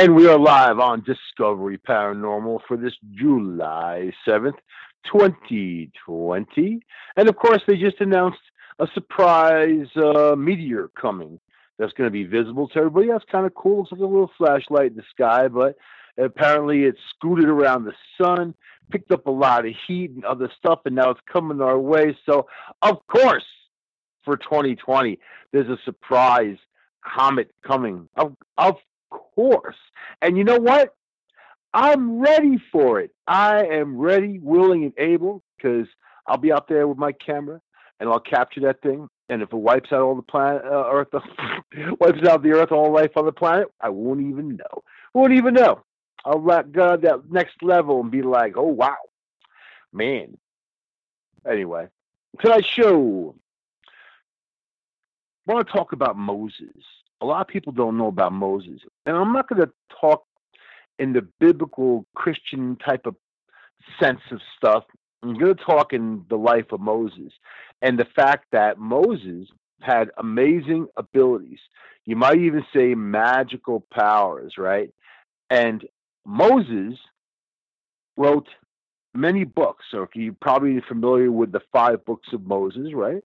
And we are live on Discovery Paranormal for this July 7th, 2020. And of course, they just announced a surprise meteor coming that's going to be visible to everybody. That's kind of cool. Looks like a little flashlight in the sky, but apparently it scooted around the sun, picked up a lot of heat and other stuff, and now it's coming our way. So, of course, for 2020, there's a surprise comet coming. Of course. And you know what? I'm ready for it. I am ready, willing, and able because I'll be out there with my camera and I'll capture that thing. And if it wipes out all the planet, Earth, wipes out the Earth, all life on the planet, I won't even know. Won't even know. I'll let go that next level and be like, oh, wow, man. Anyway, tonight's show, I want to talk about Moses. A lot of people don't know about Moses. And I'm not going to talk in the biblical Christian type of sense of stuff. I'm going to talk in the life of Moses and the fact that Moses had amazing abilities. You might even say magical powers, right? And Moses wrote many books. So you're probably familiar with the 5 books of Moses, right?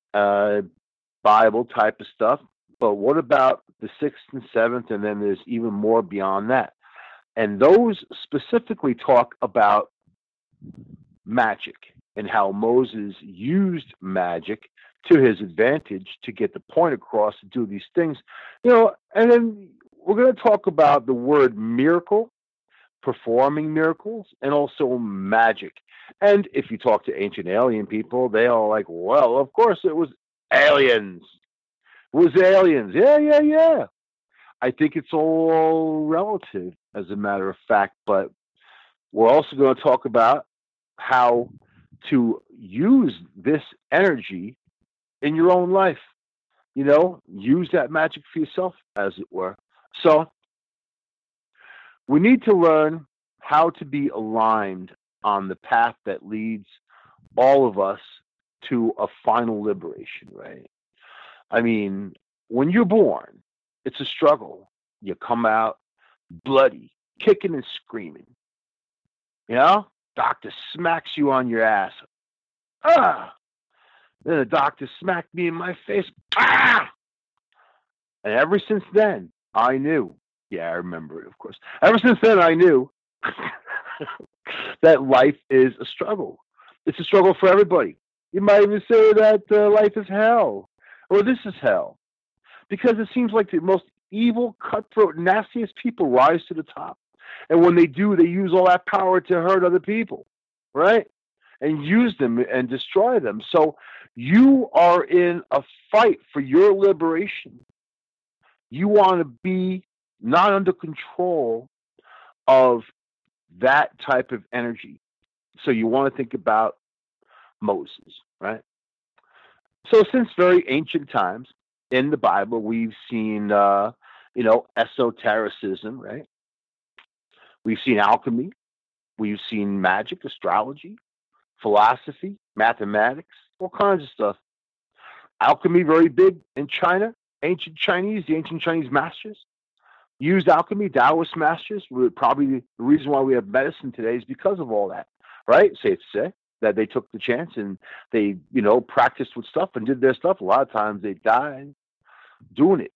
Bible type of stuff. But what about the 6th and 7th? And then there's even more beyond that. And those specifically talk about magic and how Moses used magic to his advantage to get the point across to do these things. And then we're going to talk about the word miracle, performing miracles, and also magic. And if you talk to ancient alien people, they are like, well, of course it was aliens. It was aliens. Yeah. I think it's all relative, as a matter of fact, but we're also going to talk about how to use this energy in your own life. Use that magic for yourself, as it were. So we need to learn how to be aligned on the path that leads all of us to a final liberation, right? I mean, when you're born, it's a struggle. You come out bloody, kicking and screaming. Doctor smacks you on your ass. Ah! Then the doctor smacked me in my face. Ah! And ever since then, I knew. Yeah, I remember it, of course. Ever since then, I knew that life is a struggle. It's a struggle for everybody. You might even say that life is hell, or this is hell, because it seems like the most evil, cutthroat, nastiest people rise to the top. And when they do, they use all that power to hurt other people, right? And use them and destroy them. So you are in a fight for your liberation. You want to be not under control of that type of energy. So you want to think about Moses, right? So since very ancient times in the Bible, we've seen, esotericism, right? We've seen alchemy. We've seen magic, astrology, philosophy, mathematics, all kinds of stuff. Alchemy, very big in China. The ancient Chinese masters used alchemy. Taoist masters were probably the reason why we have medicine today is because of all that, right? Safe to say that they took the chance and they, practiced with stuff and did their stuff. A lot of times they died doing it,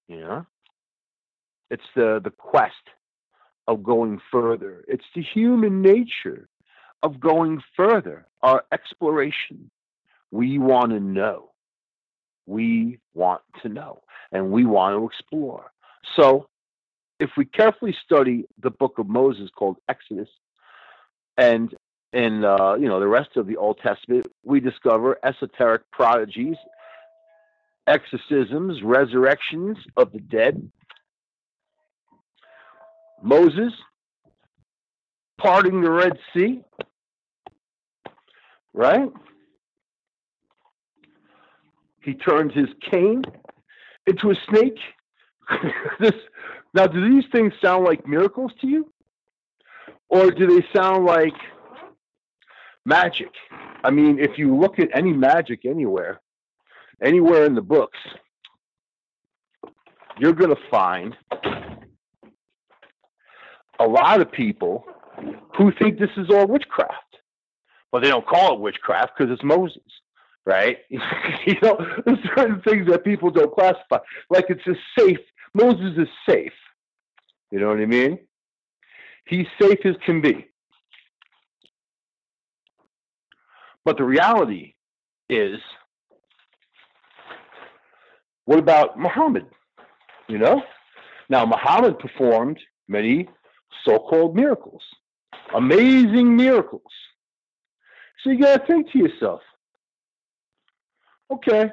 It's the quest of going further. It's the human nature of going further, our exploration. We want to know. We want to know. And we want to explore. So if we carefully study the book of Moses called Exodus, and in the rest of the Old Testament, we discover esoteric prodigies, exorcisms, resurrections of the dead. Moses parting the Red Sea, right? He turns his cane into a snake. Now, do these things sound like miracles to you? Or do they sound like magic? I mean, if you look at any magic anywhere in the books, you're going to find a lot of people who think this is all witchcraft, but they don't call it witchcraft because it's Moses, right? There's certain things that people don't classify. Like it's just safe. Moses is safe. You know what I mean? He's safe as can be. But the reality is, what about Muhammad? Now Muhammad performed many so-called miracles, amazing miracles. So you got to think to yourself, okay,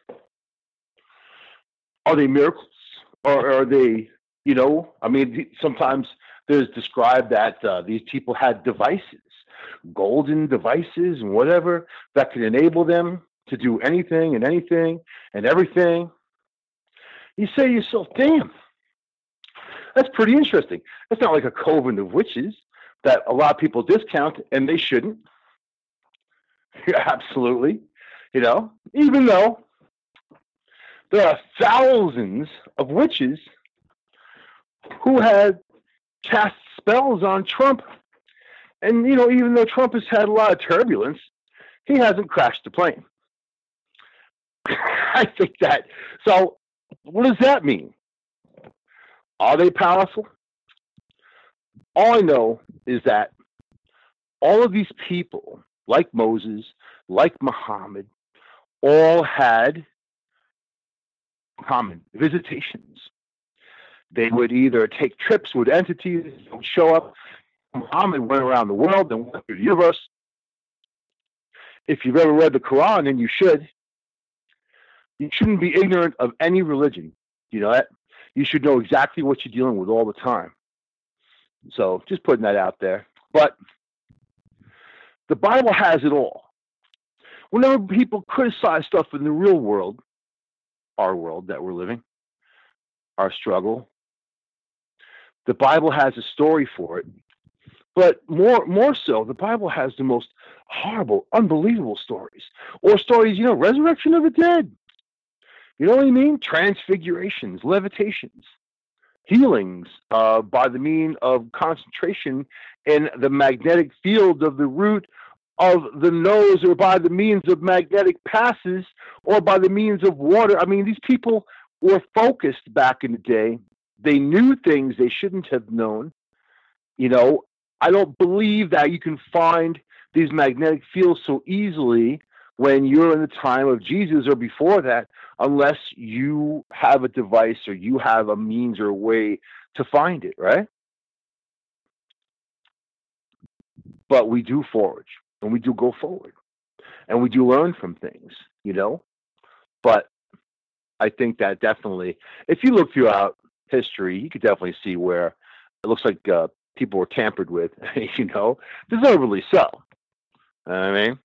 are they miracles? Or are they, sometimes there's described that these people had devices, golden devices and whatever, that could enable them to do anything and everything. You say to yourself, damn, that's pretty interesting. It's not like a coven of witches that a lot of people discount, and they shouldn't. Absolutely. Even though there are thousands of witches who had cast spells on Trump. And, even though Trump has had a lot of turbulence, he hasn't crashed the plane. I think that. So what does that mean? Are they powerful? All I know is that all of these people, like Moses, like Muhammad, all had common visitations. They would either take trips with entities that would show up. Muhammad went around the world and went through the universe. If you've ever read the Quran, and you should, you shouldn't be ignorant of any religion. You know that? You should know exactly what you're dealing with all the time. So just putting that out there. But the Bible has it all. Whenever people criticize stuff in the real world, our world that we're living, our struggle, the Bible has a story for it. But more so, the Bible has the most horrible, unbelievable stories. Or stories, resurrection of the dead. You know what I mean? Transfigurations, levitations, healings by the means of concentration in the magnetic field of the root of the nose, or by the means of magnetic passes, or by the means of water. I mean, these people were focused back in the day. They knew things they shouldn't have known. I don't believe that you can find these magnetic fields so easily when you're in the time of Jesus or before that, unless you have a device or you have a means or a way to find it, right? But we do forage, and we do go forward, and we do learn from things, But I think that definitely, if you look throughout history, you could definitely see where it looks like people were tampered with, deservedly so. I mean,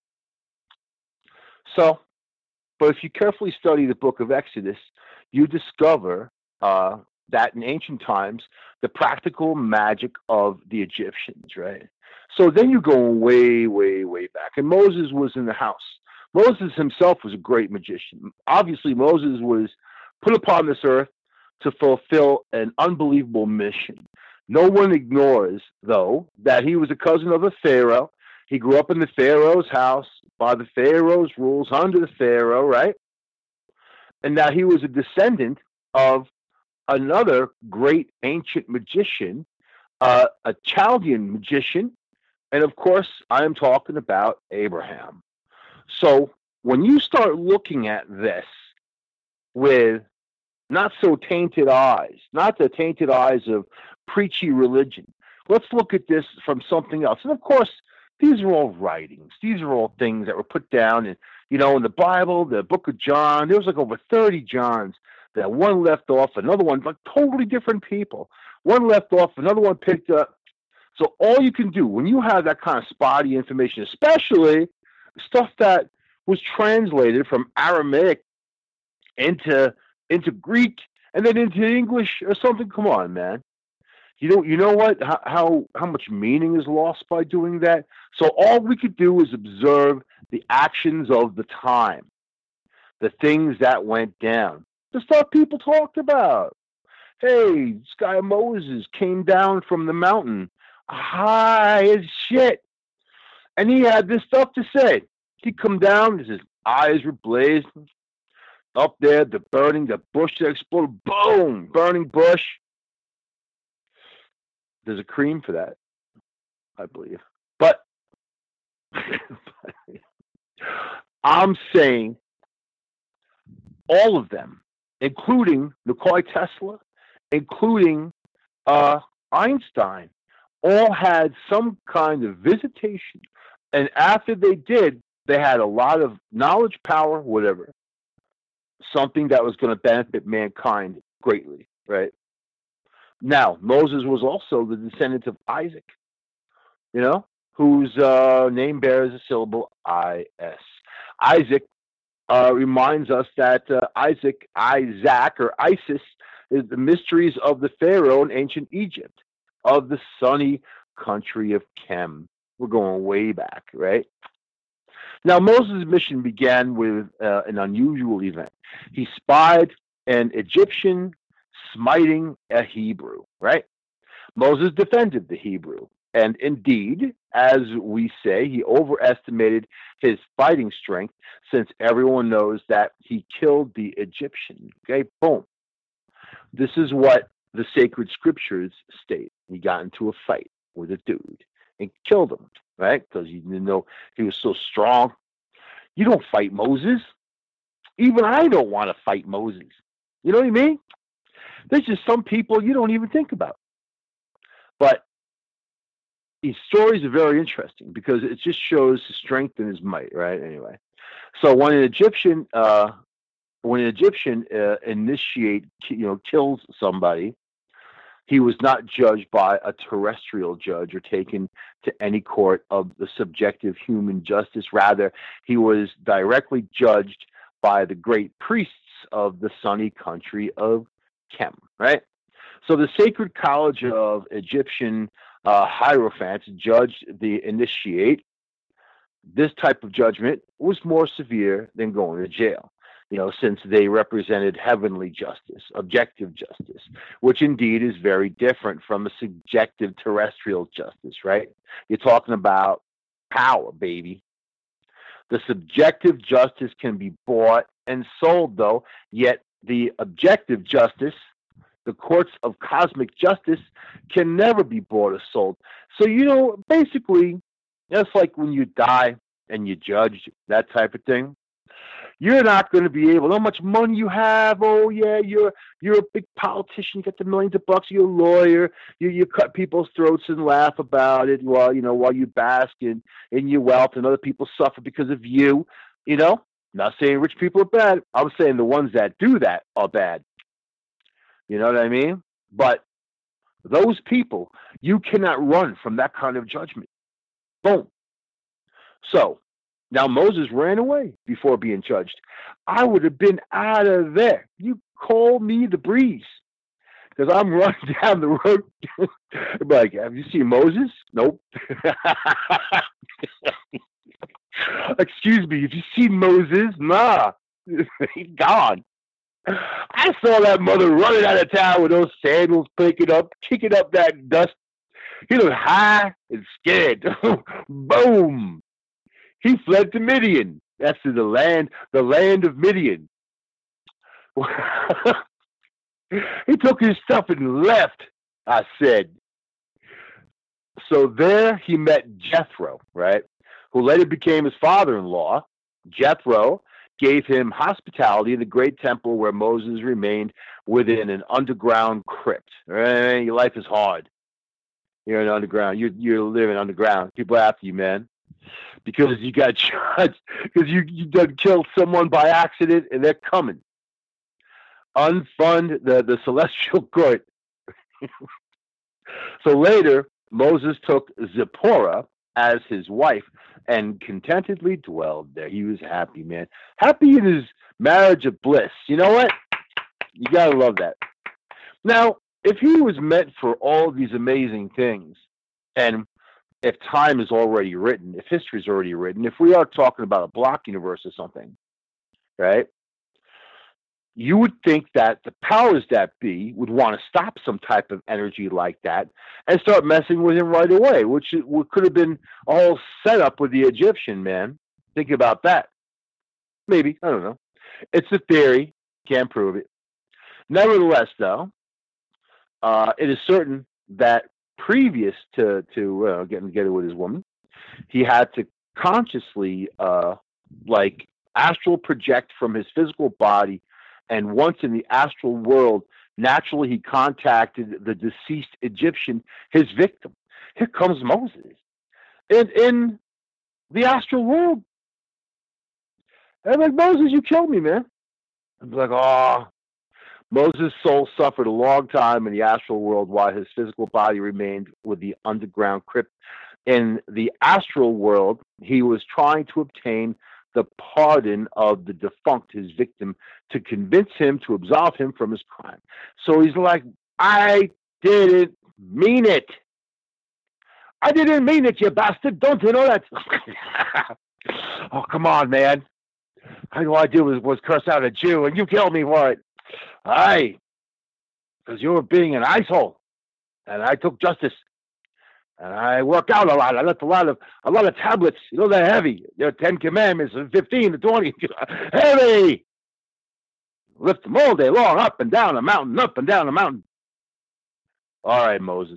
so, but if you carefully study the book of Exodus, you discover that in ancient times, the practical magic of the Egyptians, right? So then you go way, way, way back. And Moses was in the house. Moses himself was a great magician. Obviously, Moses was put upon this earth to fulfill an unbelievable mission. No one ignores, though, that he was a cousin of a Pharaoh. He grew up in the Pharaoh's house, by the Pharaoh's rules, under the Pharaoh, right? And that he was a descendant of another great ancient magician, a Chaldean magician. And of course, I am talking about Abraham. So when you start looking at this with not so tainted eyes, not the tainted eyes of preachy religion, let's look at this from something else. And of course, these are all writings. These are all things that were put down in, in the Bible, the book of John. There was like over 30 Johns that one left off, another one, like totally different people. One left off, another one picked up. So all you can do when you have that kind of spotty information, especially stuff that was translated from Aramaic into Greek and then into English or something, come on, man. You know what? How much meaning is lost by doing that? So all we could do is observe the actions of the time, the things that went down, the stuff people talked about. Hey, this guy Moses came down from the mountain, high as shit, and he had this stuff to say. He come down, his eyes were blazing. Up there, the bush that exploded, boom, burning bush. There's a cream for that, I believe. But I'm saying all of them, including Nikola Tesla, including Einstein, all had some kind of visitation. And after they did, they had a lot of knowledge, power, whatever, something that was going to benefit mankind greatly, right? Now, Moses was also the descendant of Isaac, whose name bears the syllable I-S. Isaac reminds us that Isaac, or Isis, is the mysteries of the Pharaoh in ancient Egypt, of the sunny country of Chem. We're going way back, right? Now, Moses' mission began with an unusual event. He spied an Egyptian smiting a Hebrew, right? Moses defended the Hebrew. And indeed, as we say, he overestimated his fighting strength, since everyone knows that he killed the Egyptian. Okay, boom. This is what the sacred scriptures state. He got into a fight with a dude and killed him, right? Because he didn't know he was so strong. You don't fight Moses. Even I don't want to fight Moses. You know what I mean? There's just some people you don't even think about. But these stories are very interesting because it just shows his strength and his might, right? Anyway, so when an Egyptian kills somebody, he was not judged by a terrestrial judge or taken to any court of the subjective human justice. Rather, he was directly judged by the great priests of the sunny country of Chem, right? So the Sacred College of Egyptian Hierophants judged the initiate. This type of judgment was more severe than going to jail, since they represented heavenly justice, objective justice, which indeed is very different from a subjective terrestrial justice, right? You're talking about power, baby. The subjective justice can be bought and sold, though, yet the objective justice, the courts of cosmic justice, can never be bought or sold. So, basically, that's like when you die and you're judged, that type of thing. You're not going to be able, how much money you have, oh yeah, you're a big politician, you got the millions of bucks, you're a lawyer, you cut people's throats and laugh about it while you bask in your wealth, and other people suffer because of you. Not saying rich people are bad. I'm saying the ones that do that are bad. You know what I mean? But those people, you cannot run from that kind of judgment. Boom. So now Moses ran away before being judged. I would have been out of there. You call me the breeze, because I'm running down the road. Like, have you seen Moses? Nope. Excuse me, have you seen Moses? Nah. He's gone. I saw that mother running out of town with those sandals kicking up that dust. He looked high and scared. Boom. He fled to Midian. That's to the land of Midian. He took his stuff and left, I said. So there he met Jethro, right? Who later became his father-in-law. Jethro gave him hospitality in the great temple where Moses remained within an underground crypt. Right? Your life is hard. You're in underground. You're living underground. People are after you, man, because you got judged, because you done killed someone by accident, and they're coming. Unfund the celestial court. So later, Moses took Zipporah as his wife and contentedly dwelled there. He was happy, man. Happy in his marriage of bliss. You know what? You gotta love that. Now, if he was meant for all these amazing things, and if time is already written, if history is already written, if we are talking about a block universe or something, right? You would think that the powers that be would want to stop some type of energy like that and start messing with him right away, which could have been a whole setup with the Egyptian, man. Think about that. Maybe. I don't know. It's a theory. Can't prove it. Nevertheless, though, it is certain that previous to getting together with his woman, he had to consciously like astral project from his physical body, and once in the astral world, naturally he contacted the deceased Egyptian, his victim. Here comes Moses, in the astral world. And I'm like, Moses, you killed me, man. I'm like, oh. Moses' soul suffered a long time in the astral world while his physical body remained with the underground crypt. In the astral world, he was trying to obtain the pardon of the defunct, his victim, to convince him to absolve him from his crime. So he's like, I didn't mean it. I didn't mean it, you bastard. Don't you know that? Oh, come on, man. All I did was curse out a Jew, and you killed me for it. Aye, because you were being an asshole, and I took justice, and I worked out a lot. I left a lot of tablets. You know they're heavy. They're 10 Commandments, 15 to 20, heavy. Lift them all day long, up and down the mountain, up and down the mountain. All right, Moses.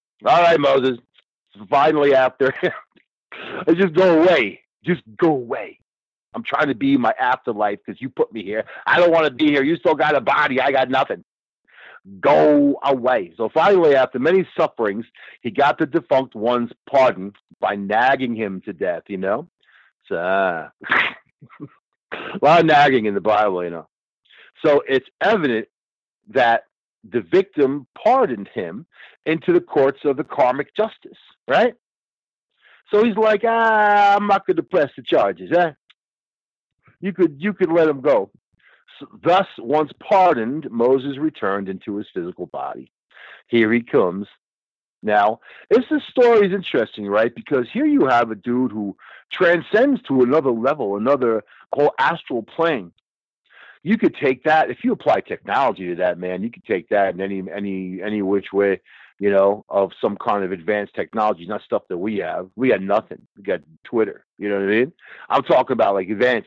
Finally, after, just go away. Just go away. I'm trying to be my afterlife because you put me here. I don't want to be here. You still got a body. I got nothing. Go away. So finally, after many sufferings, he got the defunct one's pardon by nagging him to death, you know? So, a lot of nagging in the Bible, you know. So it's evident that the victim pardoned him into the courts of the karmic justice, right? So he's like, I'm not going to press the charges, eh? You could let him go. So, thus, once pardoned, Moses returned into his physical body. Here he comes. Now, this story is interesting, right? Because here you have a dude who transcends to another level, another whole astral plane. You could take that, if you apply technology to that, man, you could take that in any which way, you know, of some kind of advanced technology, not stuff that we have. We got nothing. We got Twitter. You know what I mean? I'm talking about like advanced.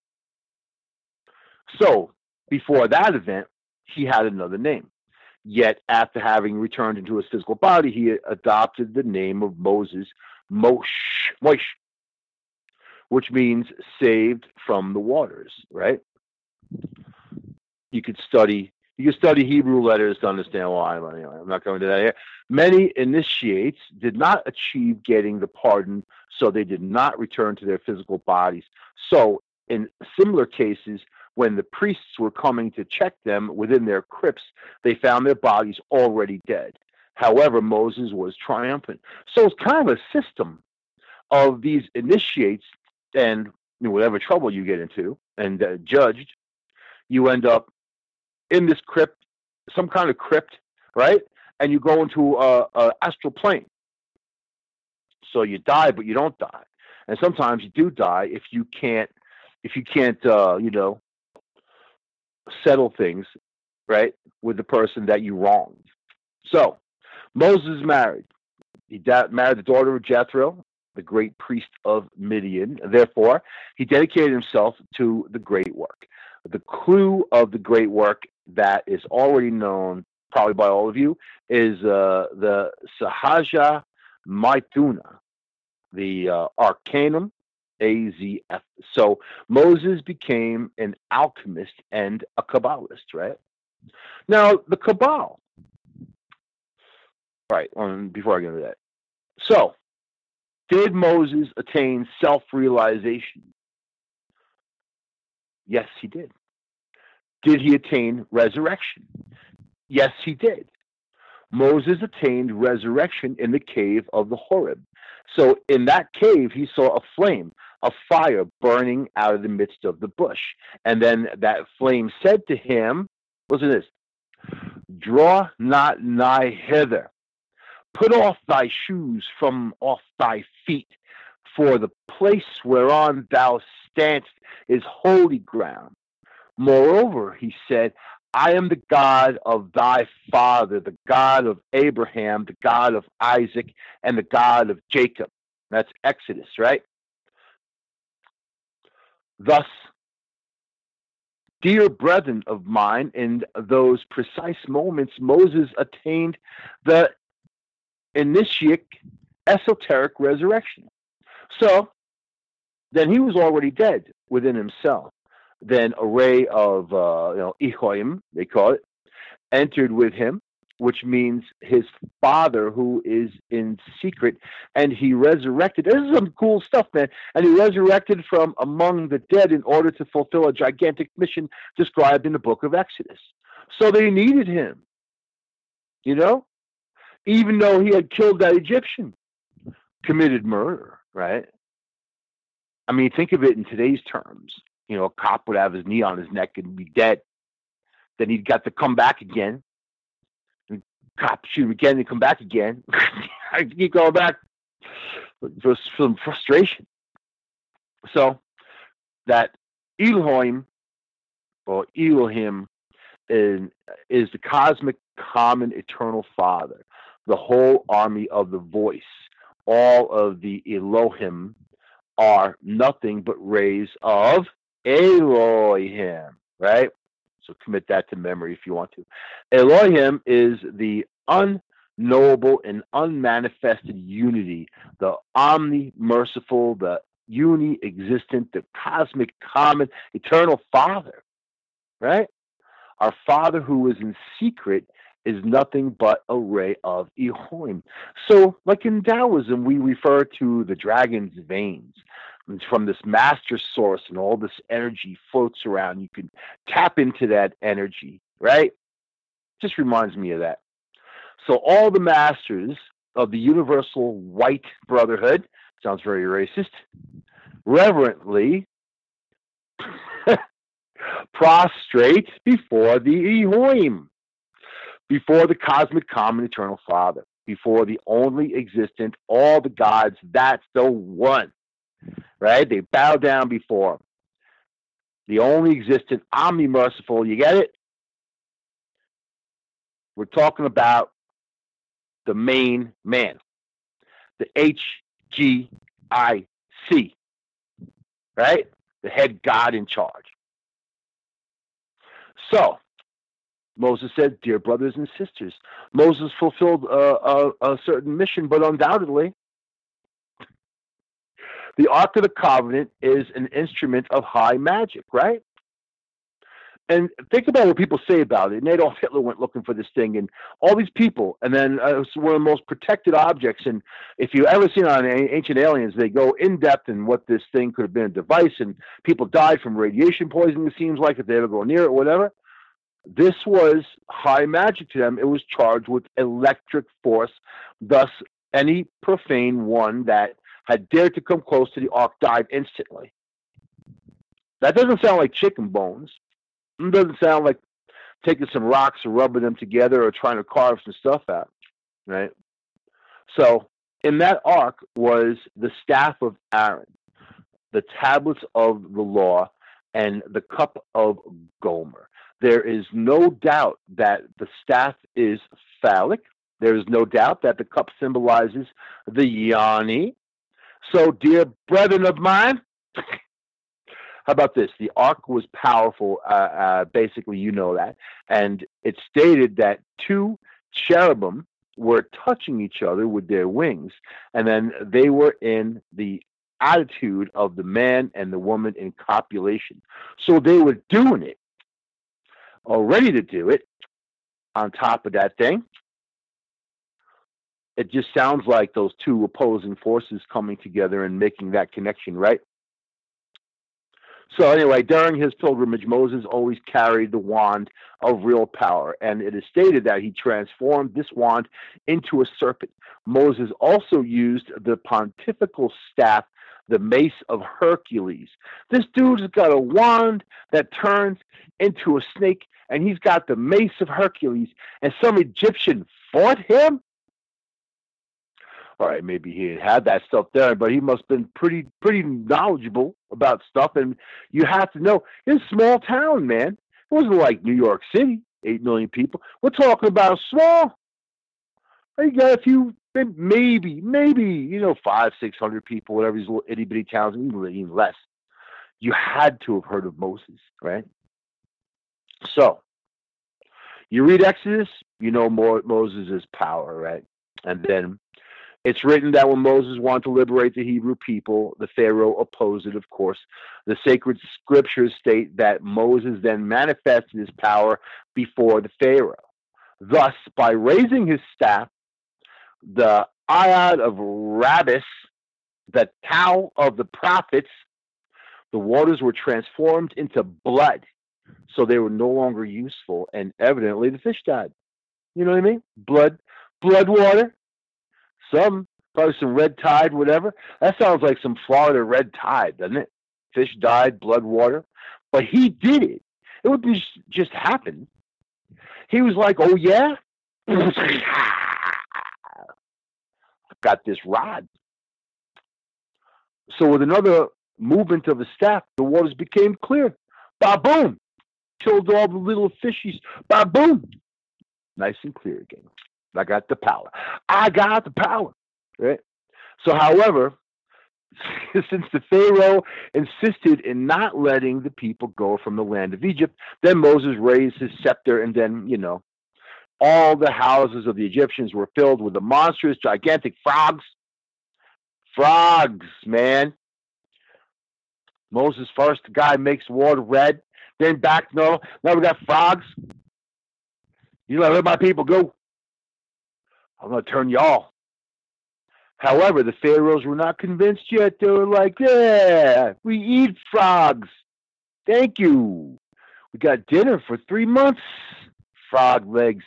So, before that event, he had another name. Yet, after having returned into his physical body, he adopted the name of Moses, Moshe, which means saved from the waters, right? You could study Hebrew letters to understand why. Anyway, I'm not going to that here. Many initiates did not achieve getting the pardon, so they did not return to their physical bodies. So, in similar cases, when the priests were coming to check them within their crypts, they found their bodies already dead. However, Moses was triumphant. So it's kind of a system of these initiates, and whatever trouble you get into and judged, you end up in this crypt, some kind of crypt, right? And you go into a astral plane. So you die, but you don't die. And sometimes you do die if you can't, settle things, right, with the person that you wronged. So Moses married. He married the daughter of Jethro, the great priest of Midian. Therefore, he dedicated himself to the great work. The clue of the great work that is already known, probably by all of you, is the Sahaja Maithuna, the Arcanum AZF. So Moses became an alchemist and a Kabbalist, right? Now, the Kabbalah. Right, before I get into that. So, did Moses attain self-realization? Yes, he did. Did he attain resurrection? Yes, he did. Moses attained resurrection in the cave of the Horeb. So in that cave, he saw a flame, a fire burning out of the midst of the bush. And then that flame said to him, listen to this, draw not nigh hither. Put off thy shoes from off thy feet, for the place whereon thou standst is holy ground. Moreover, he said, I am the God of thy father, the God of Abraham, the God of Isaac, and the God of Jacob. That's Exodus, right? Thus, dear brethren of mine, in those precise moments, Moses attained the initiatic esoteric resurrection. So then he was already dead within himself. Then a ray of Elohim, they call it, entered with him, which means his father who is in secret, and he resurrected. This is some cool stuff, man. And he resurrected from among the dead in order to fulfill a gigantic mission described in the book of Exodus. So they needed him, even though he had killed that Egyptian, committed murder, right? I mean, think of it in today's terms. A cop would have his knee on his neck and be dead. Then he'd got to come back again. And cop shoot him again and come back again. I keep going back for some frustration. So that Elohim or Elohim is the cosmic common eternal Father, the whole army of the voice. All of the Elohim are nothing but rays of Elohim, right? So commit that to memory if you want to. Elohim is the unknowable and unmanifested unity, the omni-merciful, the uni-existent, the cosmic, common, eternal Father, right? Our Father who is in secret is nothing but a ray of Elohim. So, like in Taoism, we refer to the dragon's veins. It's from this master source, and all this energy floats around. You can tap into that energy, right? Just reminds me of that. So all the masters of the universal white brotherhood, sounds very racist, reverently prostrate before the Elohim, before the cosmic common eternal Father, before the only existent, all the gods, that's the one. Right? They bow down before him. The only existent, omni-merciful, you get it? We're talking about the main man, the HGIC, right? The head God in charge. So, Moses said, dear brothers and sisters, Moses fulfilled a certain mission, but undoubtedly, the Ark of the Covenant is an instrument of high magic, right? And think about what people say about it. And Adolf Hitler went looking for this thing, and all these people, and then it's one of the most protected objects. And if you ever seen on Ancient Aliens, they go in depth in what this thing could have been a device, and people died from radiation poisoning, it seems like, if they ever go near it or whatever. This was high magic to them. It was charged with electric force. Thus, any profane one that had dared to come close to the ark died instantly. That doesn't sound like chicken bones. It doesn't sound like taking some rocks and rubbing them together or trying to carve some stuff out, right? So in that ark was the staff of Aaron, the tablets of the law, and the cup of Gomer. There is no doubt that the staff is phallic. There is no doubt that the cup symbolizes the Yanni. So, dear brethren of mine, how about this? The ark was powerful. Basically, you know that. And it stated that two cherubim were touching each other with their wings. And then they were in the attitude of the man and the woman in copulation. So they were doing it, or ready to do it, on top of that thing. It just sounds like those two opposing forces coming together and making that connection, right? So anyway, during his pilgrimage, Moses always carried the wand of real power, and it is stated that he transformed this wand into a serpent. Moses also used the pontifical staff, the mace of Hercules. This dude's got a wand that turns into a snake, and he's got the mace of Hercules, and some Egyptian fought him? All right, maybe he had that stuff there, but he must have been pretty knowledgeable about stuff. And you have to know, it's a small town, man. It wasn't like New York City, 8 million people. We're talking about small. You got a few, maybe, you know, 500-600 people, whatever these little itty bitty towns, even less. You had to have heard of Moses, right? So you read Exodus, you know more Moses' power, right? And then it's written that when Moses wanted to liberate the Hebrew people, the Pharaoh opposed it, of course. The sacred scriptures state that Moses then manifested his power before the Pharaoh. Thus, by raising his staff, the Ayad of Rabbis, the Tau of the prophets, the waters were transformed into blood. So they were no longer useful, and evidently the fish died. You know what I mean? Blood water. Probably some red tide, whatever. That sounds like some Florida red tide, doesn't it? Fish died, blood water. But he did it. It wouldn't just happen. He was like, oh, yeah? Got this rod. So with another movement of the staff, the waters became clear. Ba-boom! Killed all the little fishies. Ba-boom! Nice and clear again. I got the power. Right? So, however, since the Pharaoh insisted in not letting the people go from the land of Egypt, then Moses raised his scepter, and then, you know, all the houses of the Egyptians were filled with the monstrous, gigantic frogs. Frogs, man. Moses first, the guy makes water red, then back normal. Now we got frogs. You let my people go. I'm going to turn y'all. However, the pharaohs were not convinced yet. They were like, yeah, we eat frogs. Thank you. We got dinner for 3 months. Frog legs.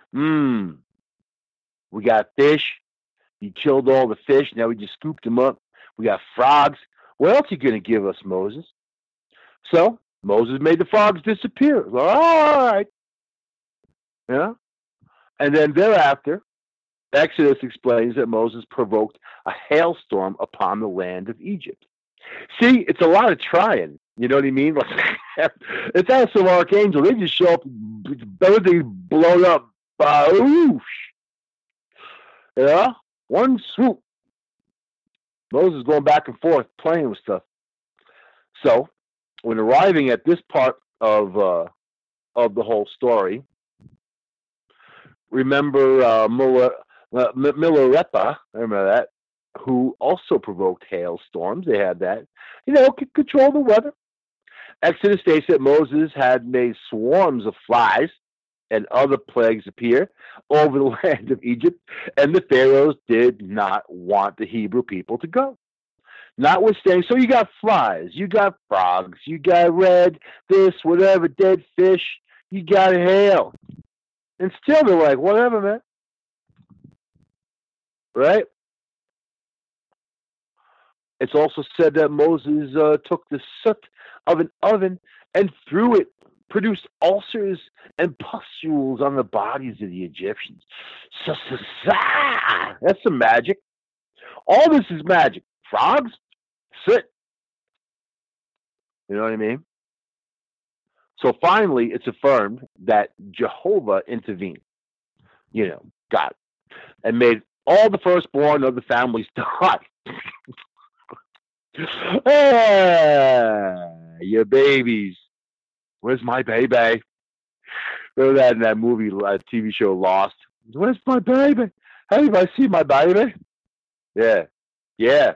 We got fish. You killed all the fish. Now we just scooped them up. We got frogs. What else are you going to give us, Moses? So Moses made the frogs disappear. Like, all right. Yeah. And then thereafter, Exodus explains that Moses provoked a hailstorm upon the land of Egypt. See, it's a lot of trying. You know what I mean? It's also some archangel. They just show up, everything's blown up. Boosh. Yeah? One swoop. Moses going back and forth, playing with stuff. So, when arriving at this part of the whole story, remember Milarepa, remember that, who also provoked hailstorms. They had that. You know, could control the weather. Exodus states that Moses had made swarms of flies and other plagues appear over the land of Egypt, and the pharaohs did not want the Hebrew people to go. Notwithstanding, so you got flies, you got frogs, you got red, this, whatever, dead fish, you got hail. And still they're like, whatever, man. Right? It's also said that Moses took the soot of an oven and threw it, produced ulcers and pustules on the bodies of the Egyptians. That's some magic. All this is magic. Frogs, soot. You know what I mean? So finally, it's affirmed that Jehovah intervened. You know, God, and made all the firstborn of the families die. Your babies. Where's my baby? Remember that in that movie, TV show Lost? Where's my baby? Hey, I see my baby. Yeah.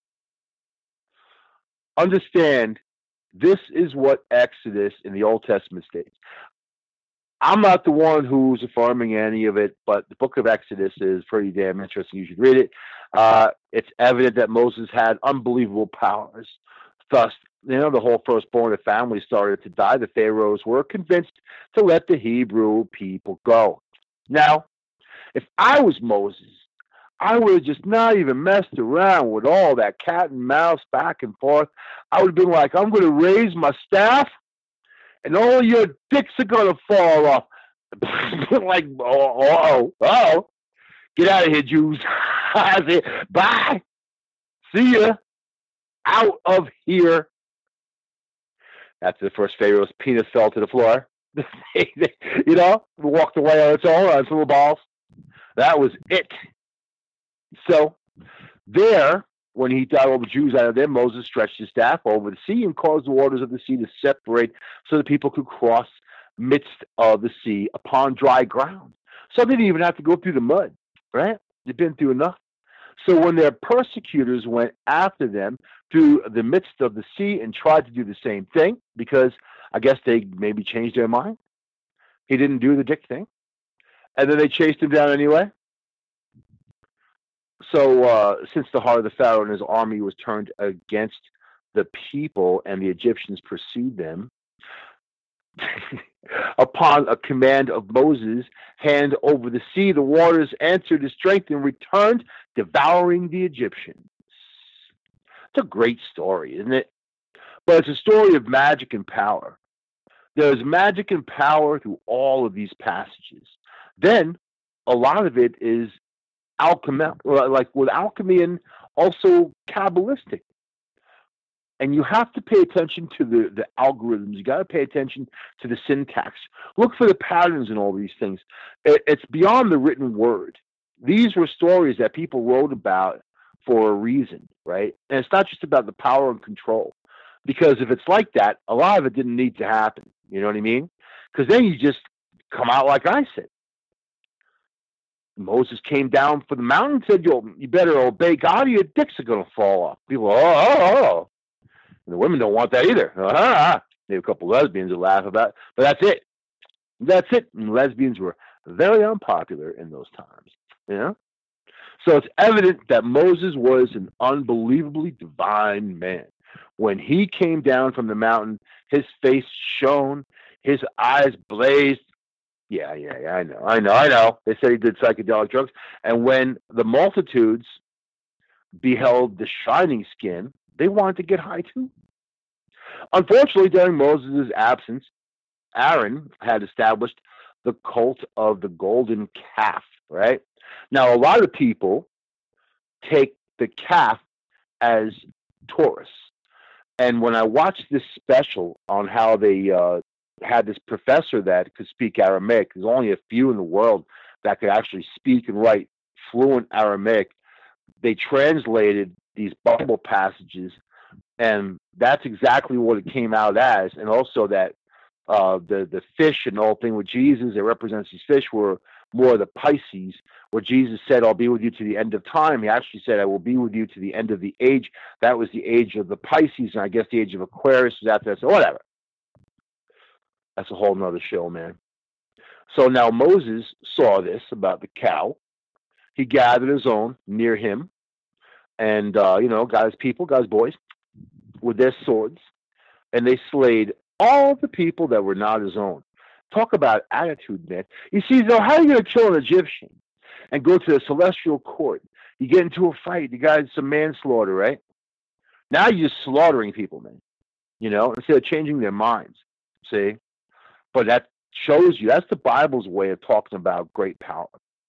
Understand, this is what Exodus in the Old Testament states. I'm not the one who's affirming any of it, but the book of Exodus is pretty damn interesting. You should read it. It's evident that Moses had unbelievable powers. Thus, you know, the whole firstborn of family started to die. The pharaohs were convinced to let the Hebrew people go. Now, if I was Moses, I would have just not even messed around with all that cat and mouse back and forth. I would have been like, I'm going to raise my staff, and all your dicks are going to fall off. Like, oh, get out of here, Jews. I said, bye. See ya. Out of here. After the first Pharaoh's penis fell to the floor. Walked away on its own on its little balls. That was it. So there, when he got all the Jews out of there, Moses stretched his staff over the sea and caused the waters of the sea to separate so that people could cross midst of the sea upon dry ground. So they didn't even have to go through the mud, right? They've been through enough. So when their persecutors went after them through the midst of the sea and tried to do the same thing, because I guess they maybe changed their mind, he didn't do the dick thing, and then they chased him down anyway. So since the heart of the Pharaoh and his army was turned against the people and the Egyptians pursued them, upon a command of Moses, hand over the sea, the waters answered his strength and returned, devouring the Egyptians. It's a great story, isn't it? But it's a story of magic and power. There's magic and power through all of these passages. Then a lot of it is alchemy, like with alchemy, and also Kabbalistic. And you have to pay attention to the algorithms. You got to pay attention to the syntax. Look for the patterns in all these things. It's beyond the written word. These were stories that people wrote about for a reason, right? And it's not just about the power and control. Because if it's like that, a lot of it didn't need to happen. You know what I mean? Because then you just come out like I said. Moses came down from the mountain and said, you better obey God or your dicks are going to fall off. People, oh. And the women don't want that either. They have a couple lesbians that laugh about it, but that's it. That's it. And lesbians were very unpopular in those times. So it's evident that Moses was an unbelievably divine man. When he came down from the mountain, his face shone, his eyes blazed. Yeah, I know. They said he did psychedelic drugs. And when the multitudes beheld the shining skin, they wanted to get high too. Unfortunately, during Moses' absence, Aaron had established the cult of the golden calf, right? Now, a lot of people take the calf as Taurus. And when I watched this special on how they had this professor that could speak Aramaic, there's only a few in the world that could actually speak and write fluent Aramaic, they translated these Bible passages, and that's exactly what it came out as. And also that the fish and the whole thing with Jesus, it represents these fish were more of the Pisces, where Jesus said, I'll be with you to the end of time. He actually said, I will be with you to the end of the age. That was the age of the Pisces, and I guess the age of Aquarius was after that. So whatever. That's a whole nother show, man. So now Moses saw this about the cow. He gathered his own near him, and got his people, got his boys, with their swords, and they slayed all the people that were not his own. Talk about attitude, man. You see, though, how are you going to kill an Egyptian and go to the celestial court? You get into a fight, you got some manslaughter, right? Now you're just slaughtering people, man. Instead of changing their minds. See? But that shows you, that's the Bible's way of talking about great power.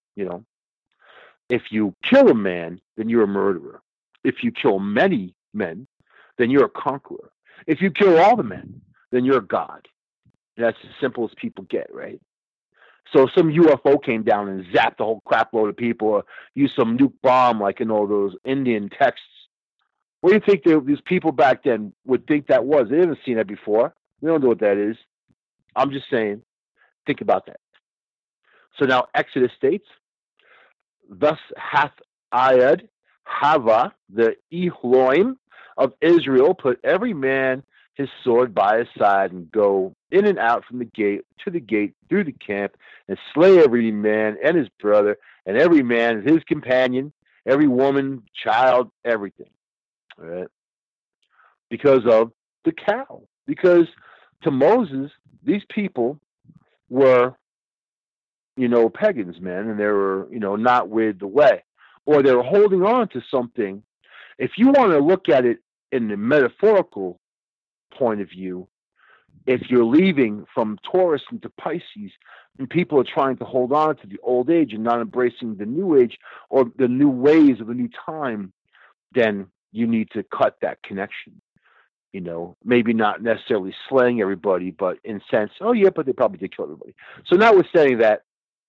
If you kill a man, then you're a murderer. If you kill many men, then you're a conqueror. If you kill all the men, then you're a god. That's as simple as people get, right? So if some UFO came down and zapped a whole crap load of people, or used some nuke bomb like in all those Indian texts, what do you think these people back then would think that was? They haven't seen that before. They don't know what that is. I'm just saying, think about that. So now Exodus states, thus hath Ayad Hava, the Elohim of Israel, put every man his sword by his side, and go in and out from the gate to the gate through the camp, and slay every man and his brother, and every man his companion, every woman, child, everything. All right? Because of the cow. Because to Moses, these people were, pagans, man, and they were, not with the way, or they were holding on to something. If you want to look at it in the metaphorical point of view, if you're leaving from Taurus into Pisces and people are trying to hold on to the old age and not embracing the new age or the new ways of the new time, then you need to cut that connection. Maybe not necessarily slaying everybody, but in sense, oh yeah, but they probably did kill everybody. So notwithstanding that,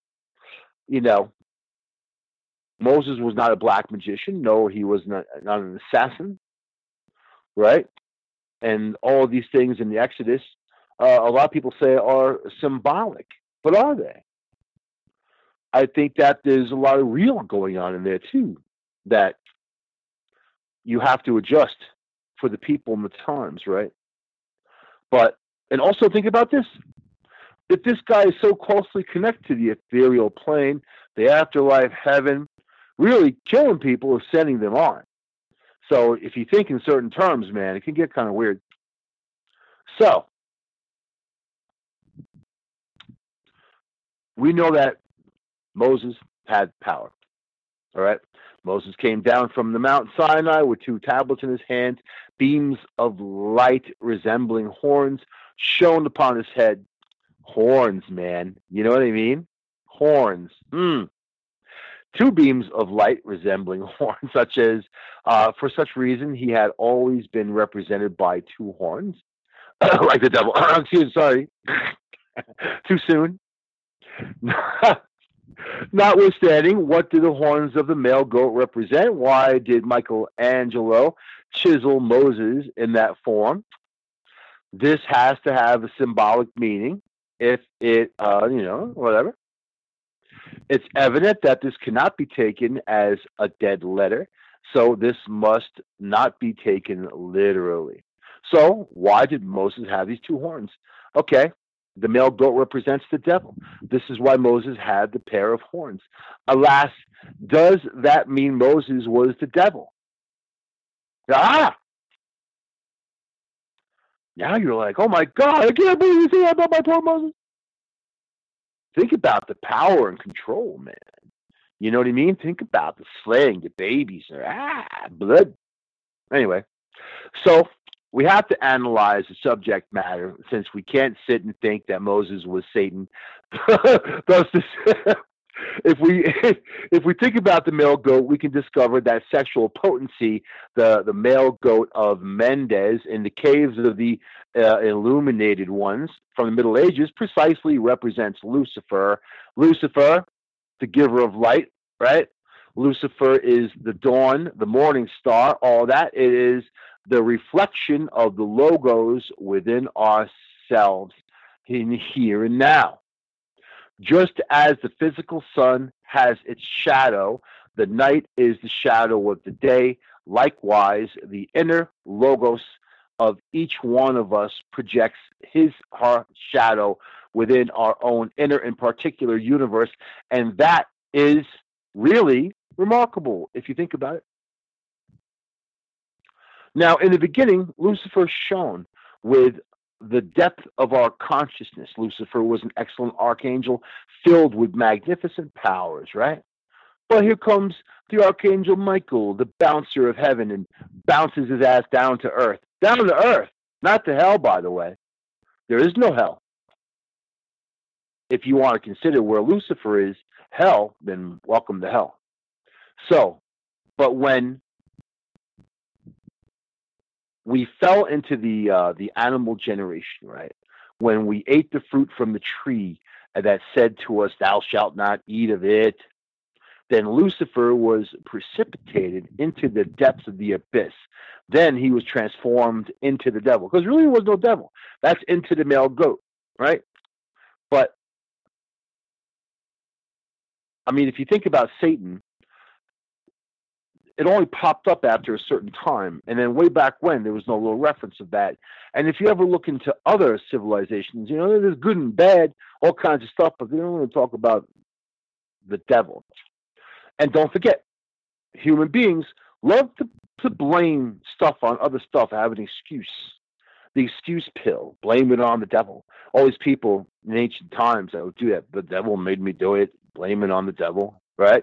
Moses was not a black magician. No, he was not an assassin, right? And all of these things in the Exodus, a lot of people say are symbolic, but are they? I think that there's a lot of real going on in there too, that you have to adjust for the people and the times, right? And also think about this. If this guy is so closely connected to the ethereal plane, the afterlife, heaven, really killing people or sending them on. So if you think in certain terms, man, it can get kind of weird. So we know that Moses had power. All right. Moses came down from the Mount Sinai with 2 tablets in his hands, beams of light resembling horns shone upon his head. Horns, man. You know what I mean? Horns. 2 beams of light resembling horns, such as, for such reason, he had always been represented by 2 horns, like the devil. Excuse, sorry. Too soon. Notwithstanding, what do the horns of the male goat represent? Why did Michelangelo chisel Moses in that form? This has to have a symbolic meaning. If it, whatever. It's evident that this cannot be taken as a dead letter, so this must not be taken literally. So, why did Moses have these 2 horns? Okay, the male goat represents the devil. This is why Moses had the pair of horns. Alas, does that mean Moses was the devil? Now you're like, oh my God, I can't believe you say that about my poor Moses. Think about the power and control, man. You know what I mean? Think about the slaying, the babies, blood. Anyway, so we have to analyze the subject matter since we can't sit and think that Moses was Satan. Thus, if we think about the male goat, we can discover that sexual potency, the male goat of Mendes in the caves of the illuminated ones from the Middle Ages, precisely represents Lucifer. Lucifer, the giver of light, right? Lucifer is the dawn, the morning star, all that. It is the reflection of the logos within ourselves in here and now. Just as the physical sun has its shadow, the night is the shadow of the day. Likewise, the inner logos of each one of us projects her shadow within our own inner and particular universe. And that is really remarkable if you think about it. Now, in the beginning, Lucifer shone with the depth of our consciousness. Lucifer was an excellent archangel filled with magnificent powers, right? But here comes the Archangel Michael, the bouncer of heaven, and bounces his ass down to earth. Down to earth, not to hell, by the way. There is no hell. If you want to consider where Lucifer is hell, then welcome to hell. So, but when we fell into the animal generation, right? When we ate the fruit from the tree that said to us, "Thou shalt not eat of it," then Lucifer was precipitated into the depths of the abyss. Then he was transformed into the devil, because really there was no devil. That's into the male goat, right? But I mean, if you think about Satan, it only popped up after a certain time. And then way back when, there was no real reference of that. And if you ever look into other civilizations, there's good and bad, all kinds of stuff, but they don't want to talk about the devil. And don't forget, human beings love to blame stuff on other stuff, have an excuse. The excuse pill, blame it on the devil. All these people in ancient times that would do that. The devil made me do it, blame it on the devil, right?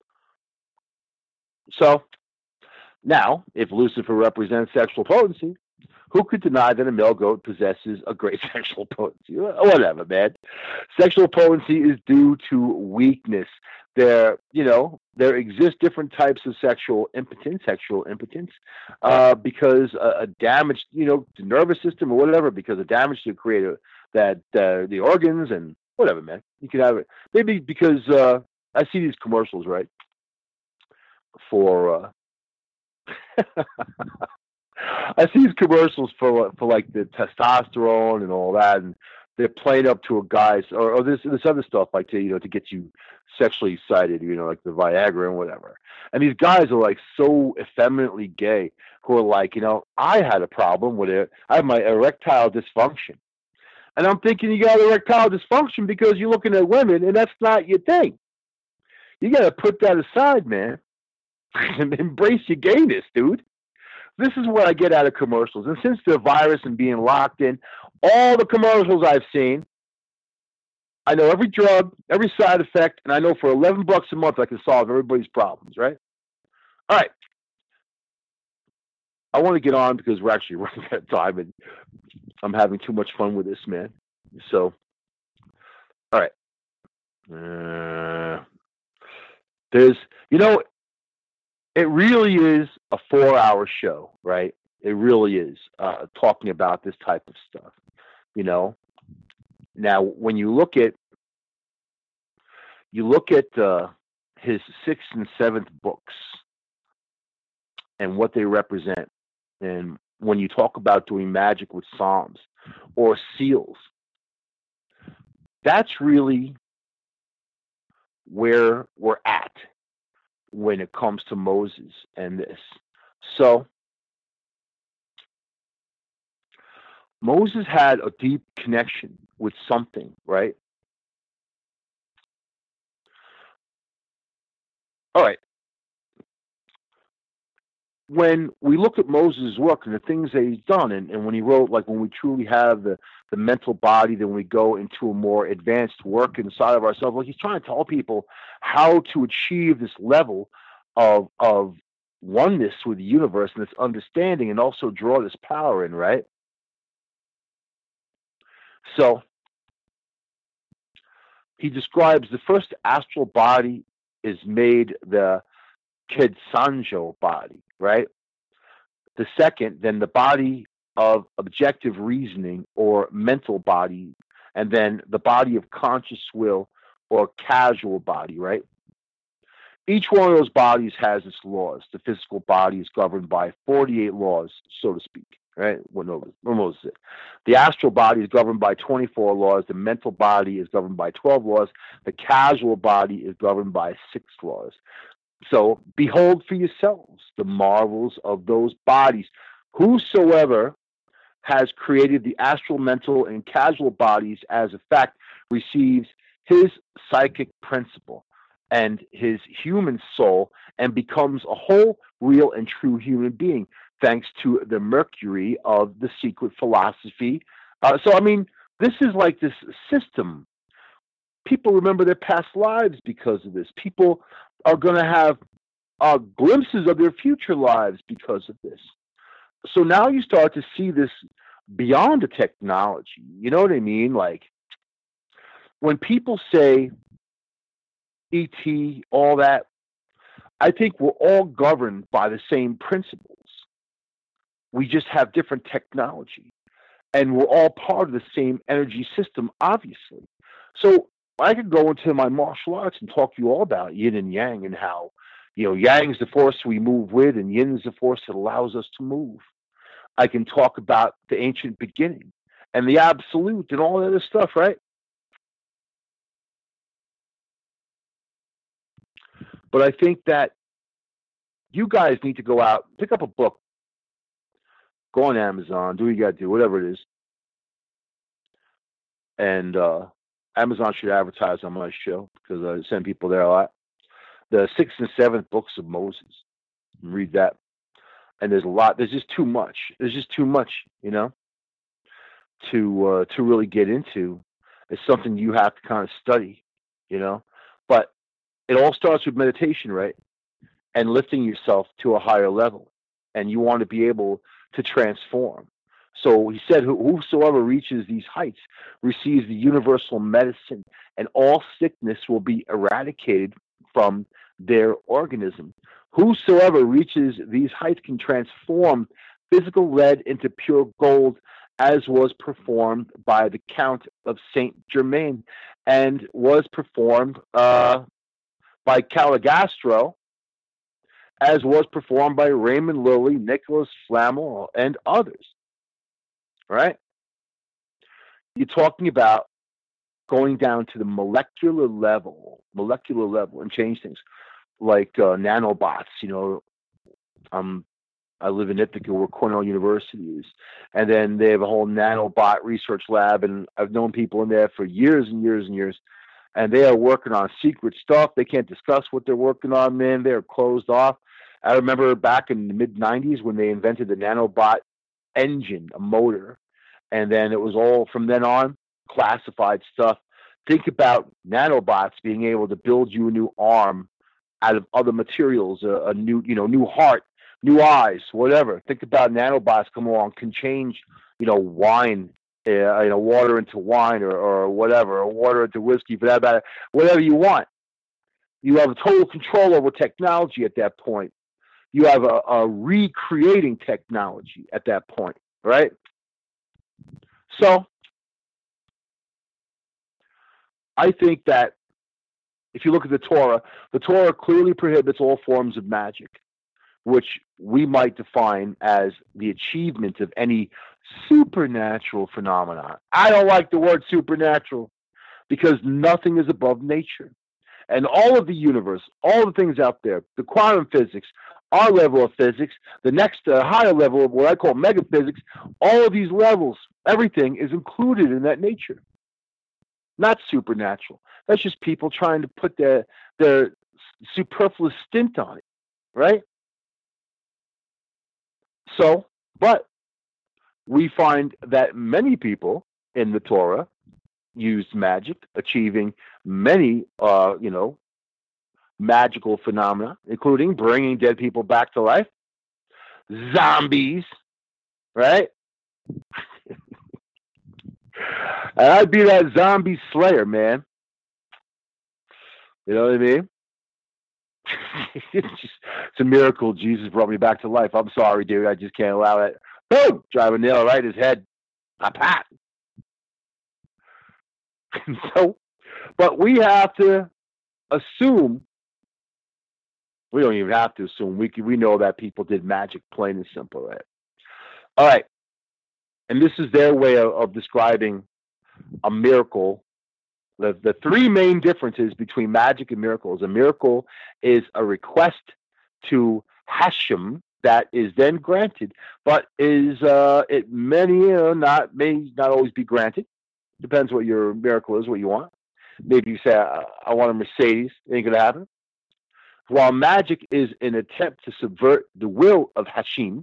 So, now, if Lucifer represents sexual potency, Who could deny that a male goat possesses a great sexual potency? Whatever, man. Sexual potency is due to weakness. There exist different types of sexual impotence, because a damage, the nervous system or whatever, because of damage to create the organs and whatever, man. You could have it. Maybe because I see these commercials, right, for I see these commercials for like the testosterone and all that, and they're playing up to a guy's or this other stuff like to get you sexually excited, like the Viagra and whatever. And these guys are like so effeminately gay, who are like, I had a problem with it. I have my erectile dysfunction, and I'm thinking you got erectile dysfunction because you're looking at women, and that's not your thing. You got to put that aside, man, and embrace your gayness, dude. This is what I get out of commercials. And since the virus and being locked in, all the commercials I've seen, I know every drug, every side effect, and I know for $11 a month I can solve everybody's problems, right? All right. I want to get on because we're actually running out of time and I'm having too much fun with this, man. So, all right. There's, it really is a 4-hour show, right? It really is, talking about this type of stuff. Now when you look at his sixth and seventh books and what they represent, and when you talk about doing magic with psalms or seals, that's really where we're at when it comes to Moses and this. So Moses had a deep connection with something, right? All right. When we look at Moses' work and the things that he's done, and when he wrote, like when we truly have the mental body, then we go into a more advanced work inside of ourselves. Like he's trying to tell people how to achieve this level of oneness with the universe and this understanding, and also draw this power in, right? So he describes the first astral body is made the Kedsanjo body, right? The second, then the body of objective reasoning or mental body, and then the body of conscious will or casual body, right? Each one of those bodies has its laws. The physical body is governed by 48 laws, so to speak, right? The astral body is governed by 24 laws. The mental body is governed by 12 laws. The casual body is governed by 6 laws. So behold for yourselves the marvels of those bodies. Whosoever has created the astral, mental, and casual bodies as a fact receives his psychic principle and his human soul and becomes a whole, real, and true human being, thanks to the Mercury of the secret philosophy. This is like this system. People remember their past lives because of this. People are going to have glimpses of their future lives because of this. So now you start to see this beyond the technology. You know what I mean? Like when people say ET, all that, I think we're all governed by the same principles. We just have different technology, and we're all part of the same energy system, obviously. So I could go into my martial arts and talk to you all about yin and yang, and how, yang is the force we move with, and yin is the force that allows us to move. I can talk about the ancient beginning and the absolute and all that other stuff, right? But I think that you guys need to go out, pick up a book, go on Amazon, do what you got to do, whatever it is. And Amazon should advertise on my show because I send people there a lot. The 6th and 7th books of Moses. Read that. And there's a lot. There's just too much. There's just too much, to really get into. It's something you have to kind of study, But it all starts with meditation, right? And lifting yourself to a higher level. And you want to be able to transform. So he said, whosoever reaches these heights receives the universal medicine, and all sickness will be eradicated from their organism. Whosoever reaches these heights can transform physical lead into pure gold, as was performed by the Count of Saint Germain, and was performed by Caligastro, as was performed by Raymond Lilly, Nicholas Flamel, and others. Right? You're talking about going down to the molecular level, and change things like nanobots. I live in Ithaca, where Cornell University is, and then they have a whole nanobot research lab, and I've known people in there for years and years and years, and they are working on secret stuff. They can't discuss what they're working on, man. They're closed off. I remember back in the mid-'90s when they invented the nanobot engine, a motor, and then it was all from then on classified stuff. Think about nanobots being able to build you a new arm out of other materials, a new, new heart, new eyes, whatever. Think about nanobots come along, can change, wine, water into wine, or whatever, or water into whiskey, for that matter, whatever you want. You have total control over technology at that point. You have a recreating technology at that point, right? So I think that if you look at the Torah clearly prohibits all forms of magic, which we might define as the achievement of any supernatural phenomenon. I don't like the word supernatural because nothing is above nature. And all of the universe, all the things out there, the quantum physics, our level of physics, the next higher level of what I call megaphysics, all of these levels, everything is included in that nature. Not supernatural. That's just people trying to put their superfluous stint on it, right? So, but we find that many people in the Torah used magic, achieving many, magical phenomena, including bringing dead people back to life, zombies, right? And I'd be that zombie slayer, man. You know what I mean? It's a miracle Jesus brought me back to life. I'm sorry, dude. I just can't allow it. Boom! Drive a nail right in his head. Pat. So, but we have to assume. We don't even have to assume. We know that people did magic, plain and simple, right? All right. And this is their way of describing a miracle. The three main differences between magic and miracles. A miracle is a request to Hashem that is then granted, but is it may not always be granted. Depends what your miracle is, what you want. Maybe you say, I want a Mercedes. It ain't gonna happen. While magic is an attempt to subvert the will of Hashem,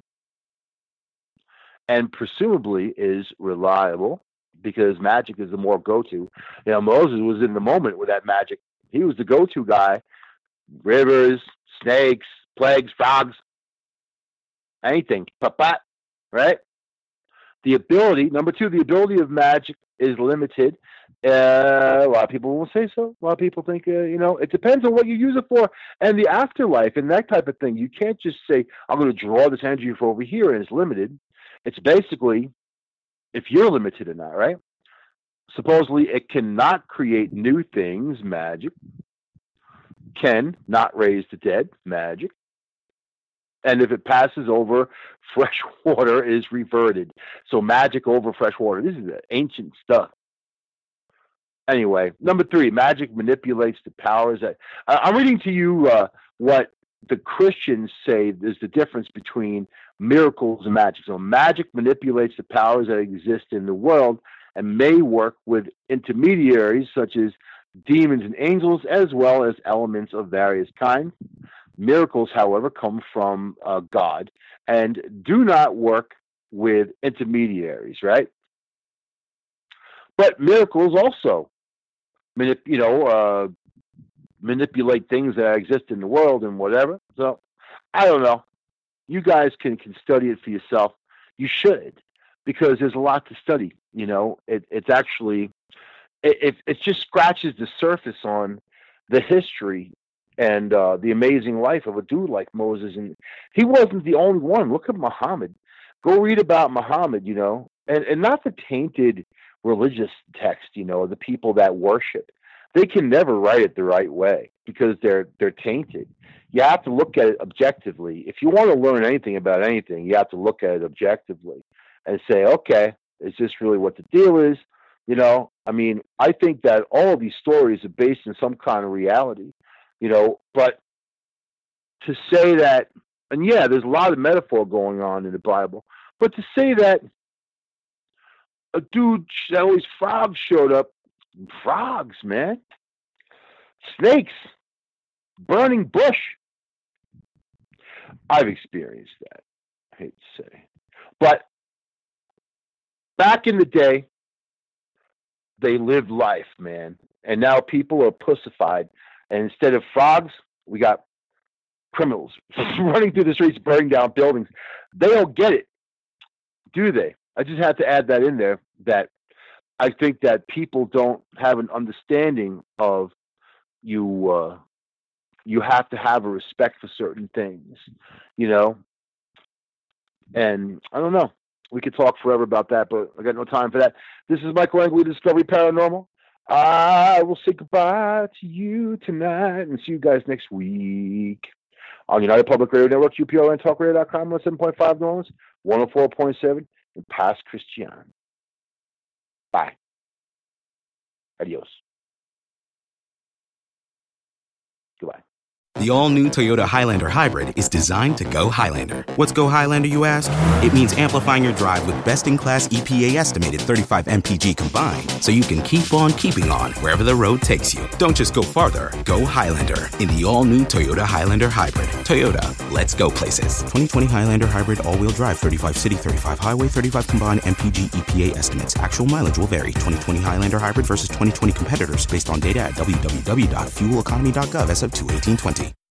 and presumably is reliable, because magic is the more go-to. Moses was in the moment with that magic. He was the go-to guy. Rivers, snakes, plagues, frogs, anything. Papat, right? Number two, the ability of magic is limited. A lot of people will say so. A lot of people think, it depends on what you use it for and the afterlife and that type of thing. You can't just say, I'm going to draw this energy from over here and it's limited. It's basically, if you're limited in that, right? Supposedly, it cannot create new things, magic. Can not raise the dead, magic. And if it passes over fresh water, is reverted. So magic over fresh water. This is ancient stuff. Anyway, number three, magic manipulates the powers that. I'm reading to you what the Christians say is the difference between miracles and magic. So magic manipulates the powers that exist in the world and may work with intermediaries such as demons and angels, as well as elements of various kinds. Miracles, however, come from God and do not work with intermediaries, right? But miracles also manipulate things that exist in the world and whatever. So I don't know. You guys can study it for yourself. You should, because there's a lot to study. It's actually it just scratches the surface on the history and the amazing life of a dude like Moses. And he wasn't the only one. Look at Muhammad. Go read about Muhammad, and not the tainted religious text, the people that worship. They can never write it the right way because they're tainted. You have to look at it objectively. If you want to learn anything about anything, you have to look at it objectively and say, okay, is this really what the deal is? I think that all of these stories are based in some kind of reality, but to say that, and yeah, there's a lot of metaphor going on in the Bible, but to say that a dude, that all these frogs showed up, frogs, man, snakes, burning bush. I've experienced that, I hate to say. But back in the day, they lived life, man. And now people are pussified. And instead of frogs, we got criminals running through the streets, burning down buildings. They don't get it, do they? I just had to add that in there, that I think that people don't have an understanding of you have to have a respect for certain things, and I don't know. We could talk forever about that, but I got no time for that. This is Michael Langley, Discovery Paranormal. I will say goodbye to you tonight and see you guys next week on United Public Radio Network, UPRN Talkradio.com, 7.5 New Orleans, 104.7 in Pass Christian. Bye. Adios. Goodbye. The all-new Toyota Highlander Hybrid is designed to go Highlander. What's go Highlander, you ask? It means amplifying your drive with best-in-class EPA estimated 35 mpg combined, so you can keep on keeping on wherever the road takes you. Don't just go farther, go Highlander in the all-new Toyota Highlander Hybrid. Toyota, let's go places. 2020 Highlander Hybrid all-wheel drive, 35 city, 35 highway, 35 combined mpg EPA estimates. Actual mileage will vary. 2020 Highlander Hybrid versus 2020 competitors based on data at www.fueleconomy.gov as of 2/18/20.